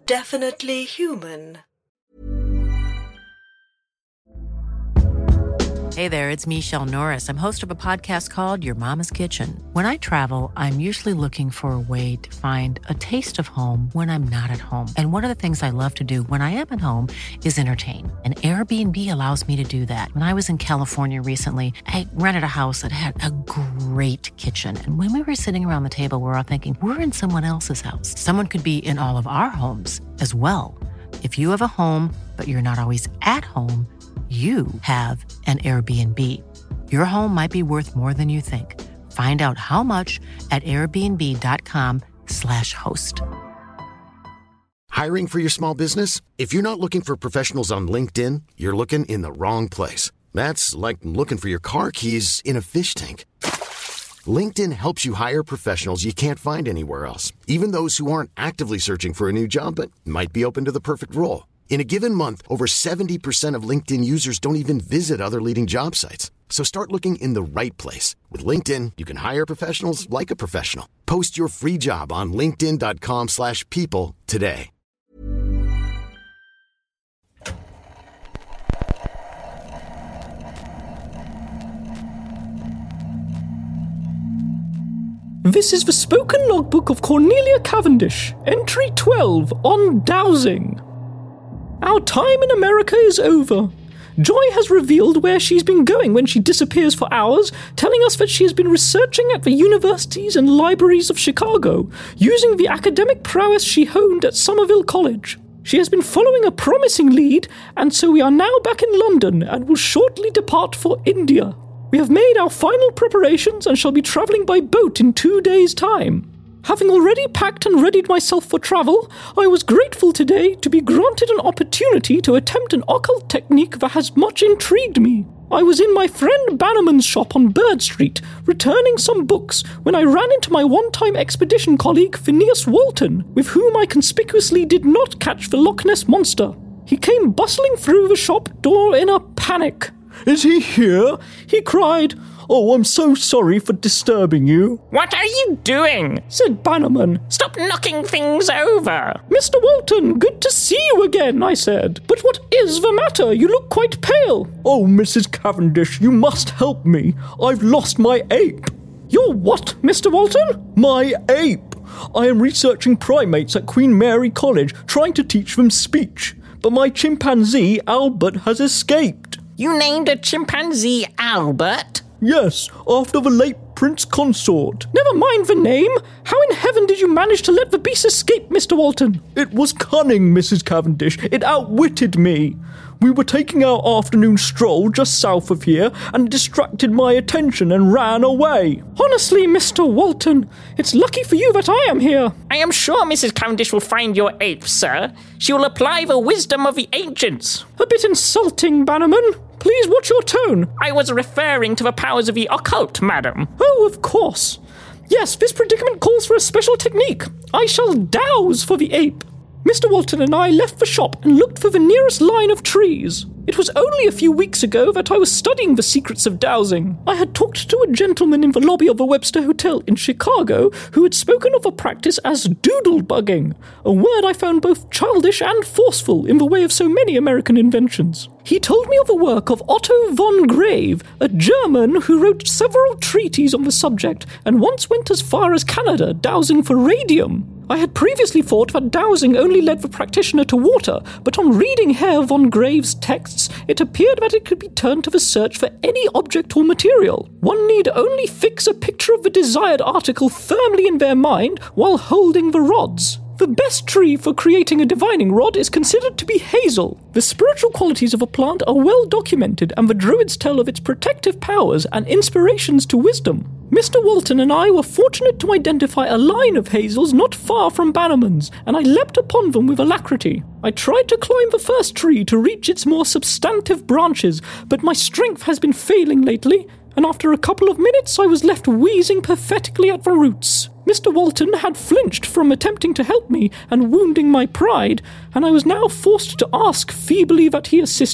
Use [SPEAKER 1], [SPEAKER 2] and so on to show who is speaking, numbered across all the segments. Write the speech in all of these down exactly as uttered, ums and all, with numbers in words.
[SPEAKER 1] definitely human.
[SPEAKER 2] Hey there, it's Michelle Norris. I'm host of a podcast called Your Mama's Kitchen. When I travel, I'm usually looking for a way to find a taste of home when I'm not at home. And one of the things I love to do when I am at home is entertain. And Airbnb allows me to do that. When I was in California recently, I rented a house that had a great kitchen. And when we were sitting around the table, we were all thinking, we're in someone else's house. Someone could be in all of our homes as well. If you have a home, but you're not always at home, you have an Airbnb. Your home might be worth more than you think. Find out how much at airbnb.com slash host.
[SPEAKER 3] Hiring for your small business? If you're not looking for professionals on LinkedIn, you're looking in the wrong place. That's like looking for your car keys in a fish tank. LinkedIn helps you hire professionals you can't find anywhere else, even those who aren't actively searching for a new job but might be open to the perfect role. In a given month, over seventy percent of LinkedIn users don't even visit other leading job sites. So start looking in the right place. With LinkedIn, you can hire professionals like a professional. Post your free job on linkedin.com slash people today.
[SPEAKER 4] This is the spoken logbook of Cornelia Cavendish, entry twelve, on dowsing. Our time in America is over. Joy has revealed where she's been going when she disappears for hours, telling us that she has been researching at the universities and libraries of Chicago, using the academic prowess she honed at Somerville College. She has been following a promising lead, and so we are now back in London and will shortly depart for India. We have made our final preparations and shall be travelling by boat in two days' time. Having already packed and readied myself for travel, I was grateful today to be granted an opportunity to attempt an occult technique that has much intrigued me. I was in my friend Bannerman's shop on Bird Street, returning some books, when I ran into my one-time expedition colleague Phineas Walton, with whom I conspicuously did not catch the Loch Ness Monster. He came bustling through the shop door in a panic. "Is he here?" he cried. "Oh, I'm so sorry for disturbing you."
[SPEAKER 5] "What are you doing?"
[SPEAKER 4] said Bannerman.
[SPEAKER 5] "Stop knocking things over."
[SPEAKER 4] "Mister Walton, good to see you again," I said. "But what is the matter? You look quite pale."
[SPEAKER 6] "Oh, Missus Cavendish, you must help me. I've lost my ape."
[SPEAKER 4] "Your what, Mister Walton?"
[SPEAKER 6] "My ape. I am researching primates at Queen Mary College, trying to teach them speech. But my chimpanzee, Albert, has escaped."
[SPEAKER 5] "You named a chimpanzee Albert?"
[SPEAKER 6] "Yes, after the late Prince Consort."
[SPEAKER 4] "Never mind the name. How in heaven did you manage to let the beast escape, Mister Walton?"
[SPEAKER 6] "It was cunning, Missus Cavendish. It outwitted me. We were taking our afternoon stroll just south of here, and it distracted my attention and ran away."
[SPEAKER 4] "Honestly, Mister Walton, it's lucky for you that I am here."
[SPEAKER 5] "I am sure Missus Cavendish will find your ape, sir. She will apply the wisdom of the ancients."
[SPEAKER 4] "A bit insulting, Bannerman. Please watch your tone."
[SPEAKER 5] "I was referring to the powers of the occult, madam."
[SPEAKER 4] "Oh, of course. Yes, this predicament calls for a special technique. I shall douse for the ape." Mister Walton and I left the shop and looked for the nearest line of trees. It was only a few weeks ago that I was studying the secrets of dowsing. I had talked to a gentleman in the lobby of a Webster Hotel in Chicago who had spoken of a practice as doodle-bugging, a word I found both childish and forceful in the way of so many American inventions. He told me of the work of Otto von Grave, a German who wrote several treatises on the subject and once went as far as Canada dowsing for radium. I had previously thought that dowsing only led the practitioner to water, but on reading Herr von Grave's texts, it appeared that it could be turned to the search for any object or material. One need only fix a picture of the desired article firmly in their mind while holding the rods. The best tree for creating a divining rod is considered to be hazel. The spiritual qualities of a plant are well documented, and the Druids tell of its protective powers and inspirations to wisdom. Mister Walton and I were fortunate to identify a line of hazels not far from Bannerman's, and I leapt upon them with alacrity. I tried to climb the first tree to reach its more substantive branches, but my strength has been failing lately, and after a couple of minutes I was left wheezing pathetically at the roots. Mister Walton had flinched from attempting to help me and wounding my pride, and I was now forced to ask feebly that he assist me.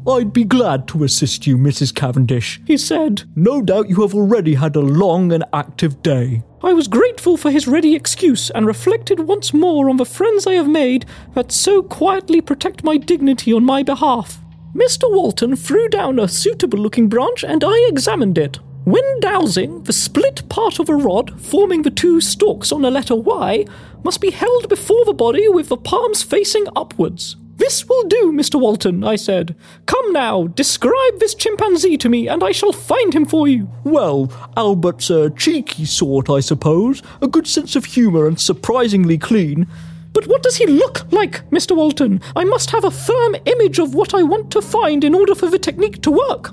[SPEAKER 6] I'd be glad to assist you, Missus Cavendish, he said. No doubt you have already had a long and active day.
[SPEAKER 4] I was grateful for his ready excuse and reflected once more on the friends I have made that so quietly protect my dignity on my behalf. Mister Walton threw down a suitable-looking branch and I examined it. When dowsing, the split part of a rod, forming the two stalks on the letter Y, must be held before the body with the palms facing upwards. This will do, Mister Walton, I said. Come now, describe this chimpanzee to me, and I shall find him for you.
[SPEAKER 6] Well, Albert's a cheeky sort, I suppose, a good sense of humour and surprisingly clean.
[SPEAKER 4] But what does he look like, Mister Walton? I must have a firm image of what I want to find in order for the technique to work.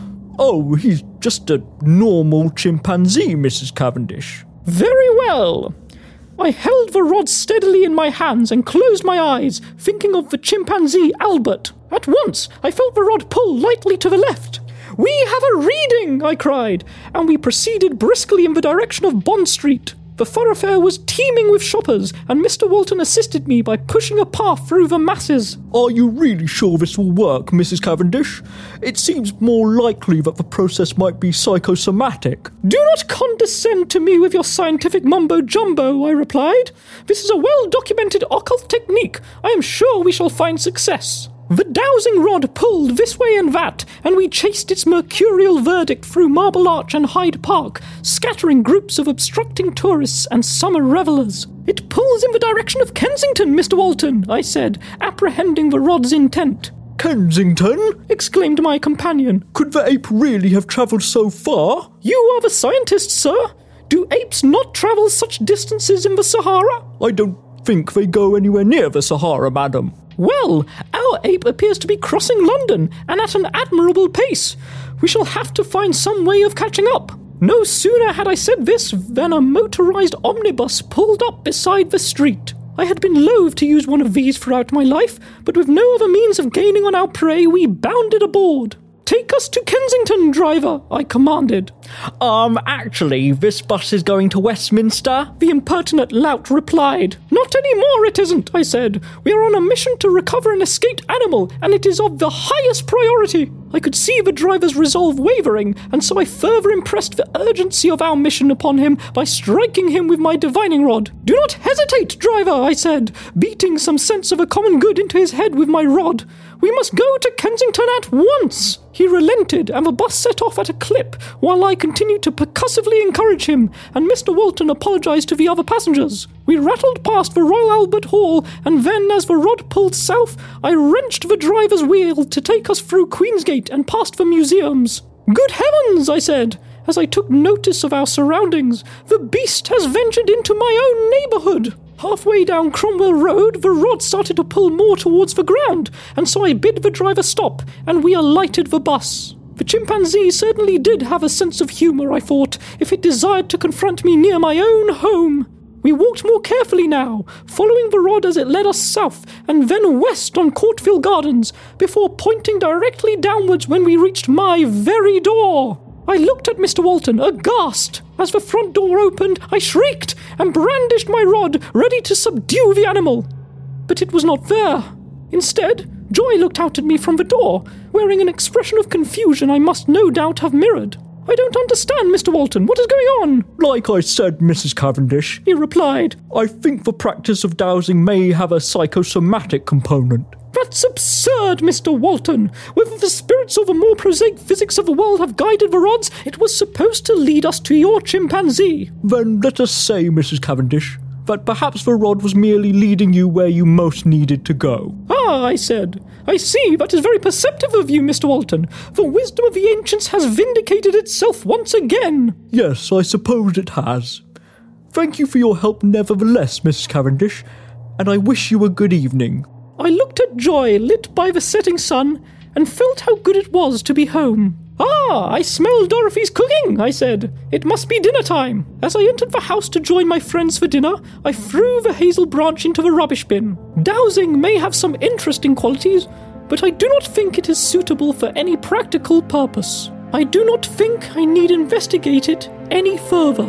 [SPEAKER 6] Oh, he's just a normal chimpanzee, Missus Cavendish.
[SPEAKER 4] Very well. I held the rod steadily in my hands and closed my eyes, thinking of the chimpanzee Albert. At once, I felt the rod pull lightly to the left. We have a reading, I cried, and we proceeded briskly in the direction of Bond Street. The thoroughfare was teeming with shoppers, and Mister Walton assisted me by pushing a path through the masses.
[SPEAKER 6] Are you really sure this will work, Missus Cavendish? It seems more likely that the process might be psychosomatic.
[SPEAKER 4] Do not condescend to me with your scientific mumbo-jumbo, I replied. This is a well-documented occult technique. I am sure we shall find success. The dowsing rod pulled this way and that, and we chased its mercurial verdict through Marble Arch and Hyde Park, scattering groups of obstructing tourists and summer revellers. It pulls in the direction of Kensington, Mister Walton, I said, apprehending the rod's intent.
[SPEAKER 6] Kensington?
[SPEAKER 4] Exclaimed my companion.
[SPEAKER 6] Could the ape really have travelled so far?
[SPEAKER 4] You are the scientist, sir. Do apes not travel such distances in the Sahara?
[SPEAKER 6] I don't think they go anywhere near the Sahara, madam.
[SPEAKER 4] Well, our ape appears to be crossing London, and at an admirable pace. We shall have to find some way of catching up. No sooner had I said this than a motorised omnibus pulled up beside the street. I had been loath to use one of these throughout my life, but with no other means of gaining on our prey, we bounded aboard. Take us to Kensington, driver, I commanded.
[SPEAKER 6] Um, actually, this bus is going to Westminster,
[SPEAKER 4] the impertinent lout replied. Not any more it isn't, I said. We are on a mission to recover an escaped animal, and it is of the highest priority. I could see the driver's resolve wavering, and so I further impressed the urgency of our mission upon him by striking him with my divining rod. Do not hesitate, driver, I said, beating some sense of a common good into his head with my rod. We must go to Kensington at once. He relented, and the bus set off at a clip, while I continued to percussively encourage him, and Mister Walton apologised to the other passengers. We rattled past the Royal Albert Hall, and then, as the rod pulled south, I wrenched the driver's wheel to take us through Queensgate and past the museums. Good heavens, I said, as I took notice of our surroundings. The beast has ventured into my own neighbourhood. Halfway down Cromwell Road, the rod started to pull more towards the ground, and so I bid the driver stop, and we alighted the bus. The chimpanzee certainly did have a sense of humour, I thought, if it desired to confront me near my own home. We walked more carefully now, following the rod as it led us south, and then west on Courtville Gardens, before pointing directly downwards when we reached my very door. I looked at Mister Walton, aghast. As the front door opened, I shrieked and brandished my rod, ready to subdue the animal. But it was not there. Instead, Joy looked out at me from the door, wearing an expression of confusion I must no doubt have mirrored. I don't understand, Mister Walton. What is going on?
[SPEAKER 6] Like I said, Missus Cavendish,
[SPEAKER 4] he replied.
[SPEAKER 6] I think the practice of dowsing may have a psychosomatic component.
[SPEAKER 4] That's absurd, Mister Walton. Whether the spirits or the more prosaic physics of the world have guided the rods, it was supposed to lead us to your chimpanzee.
[SPEAKER 6] Then let us say, Missus Cavendish, that perhaps the rod was merely leading you where you most needed to go.
[SPEAKER 4] Ah, I said. I see. That is very perceptive of you, Mister Walton. The wisdom of the ancients has vindicated itself once again.
[SPEAKER 6] Yes, I suppose it has. Thank you for your help nevertheless, Missus Cavendish, and I wish you a good evening.
[SPEAKER 4] I looked at Joy, lit by the setting sun, and felt how good it was to be home. Ah, I smell Dorothy's cooking, I said. It must be dinner time. As I entered the house to join my friends for dinner, I threw the hazel branch into the rubbish bin. Dowsing may have some interesting qualities, but I do not think it is suitable for any practical purpose. I do not think I need investigate it any further.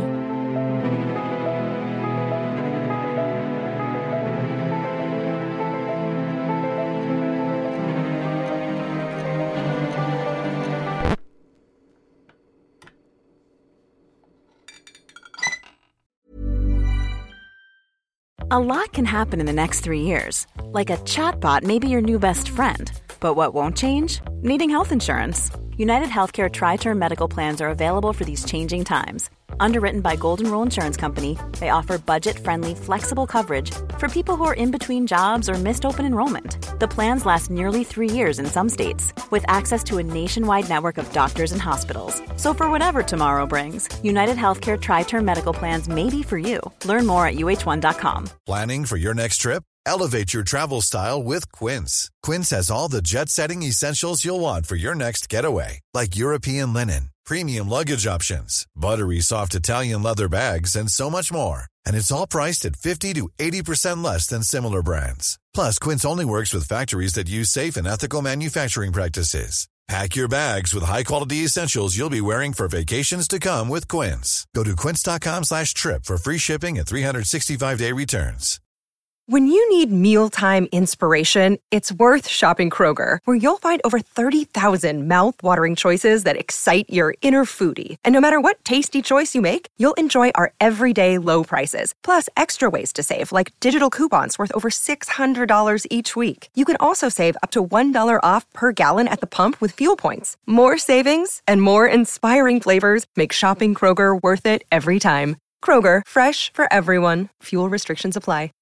[SPEAKER 7] A lot can happen in the next three years. Like a chatbot may be your new best friend. But what won't change? Needing health insurance. United Healthcare Tri-Term Medical Plans are available for these changing times. Underwritten by Golden Rule Insurance Company, they offer budget-friendly, flexible coverage for people who are in between jobs or missed open enrollment. The plans last nearly three years in some states, with access to a nationwide network of doctors and hospitals. So for whatever tomorrow brings, United Healthcare Tri-Term Medical Plans may be for you. Learn more at U H one dot com.
[SPEAKER 8] Planning for your next trip? Elevate your travel style with Quince. Quince has all the jet-setting essentials you'll want for your next getaway, like European linen, premium luggage options, buttery soft Italian leather bags, and so much more. And it's all priced at fifty to eighty percent less than similar brands. Plus, Quince only works with factories that use safe and ethical manufacturing practices. Pack your bags with high-quality essentials you'll be wearing for vacations to come with Quince. Go to quince.com slash trip for free shipping and three sixty-five day returns.
[SPEAKER 9] When you need mealtime inspiration, it's worth shopping Kroger, where you'll find over thirty thousand mouth-watering choices that excite your inner foodie. And no matter what tasty choice you make, you'll enjoy our everyday low prices, plus extra ways to save, like digital coupons worth over six hundred dollars each week. You can also save up to one dollar off per gallon at the pump with fuel points. More savings and more inspiring flavors make shopping Kroger worth it every time. Kroger, fresh for everyone. Fuel restrictions apply.